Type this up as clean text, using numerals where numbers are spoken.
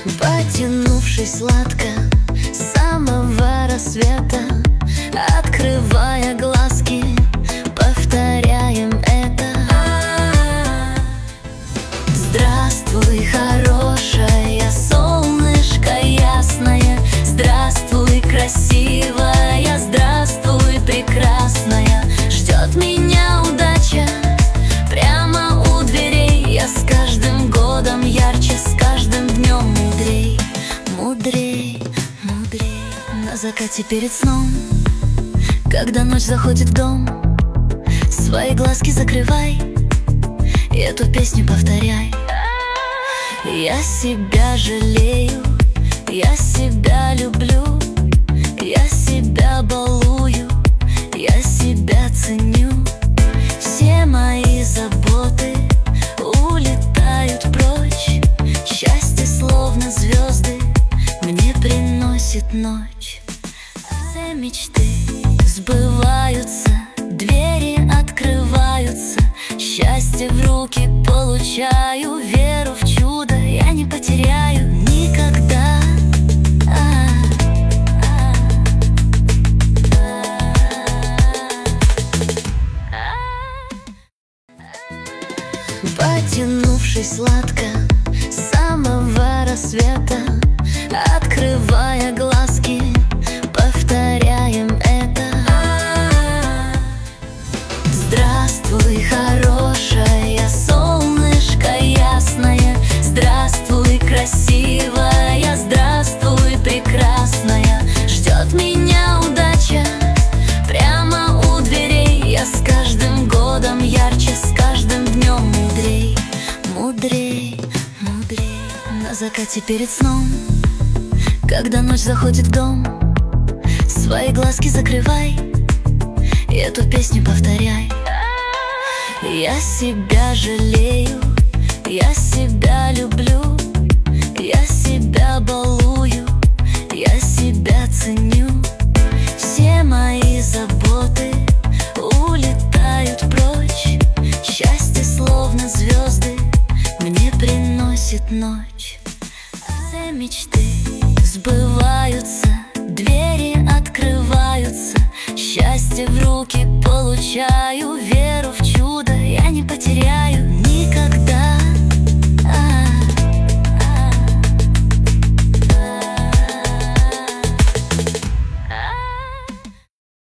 Потянувшись сладко с самого рассвета, открывая глазки, повторяем это. Здравствуй, хорошая, солнышко ясное. Здравствуй, красивая, здравствуй, прекрасная. Ждет меня удача прямо у дверей. Я с каждым годом ярче, с каждым днем мудрей. Мудрей, мудрей. На закате перед сном, когда ночь заходит в дом, свои глазки закрывай и эту песню повторяй. Я себя жалею, я себя люблю, я себя балую, я себя ценю. Все мои заботы улетают прочь. Счастье словно звезды мне приносит ночь. Все мечты сбываются, двери открываются. Счастье в руки получаю, веру в чудо я не потеряю никогда. Потянувшись сладко с самого рассвета, открывая глазки, повторяем это. Здравствуй, хорошая, солнышко ясное. Здравствуй, красивая, здравствуй, прекрасная. Ждет меня удача прямо у дверей. Я с каждым годом ярче, с каждым днем мудрей. Мудрей, мудрей. На закате перед сном, когда ночь заходит в дом, свои глазки закрывай и эту песню повторяй. Я себя жалею, я себя люблю, я себя балую, я себя ценю. Все мои заботы улетают прочь. Счастье словно звезды мне приносит ночь. Все мечты сбываются, двери открываются. Счастье в руки получаю, веру в чудо я не потеряю.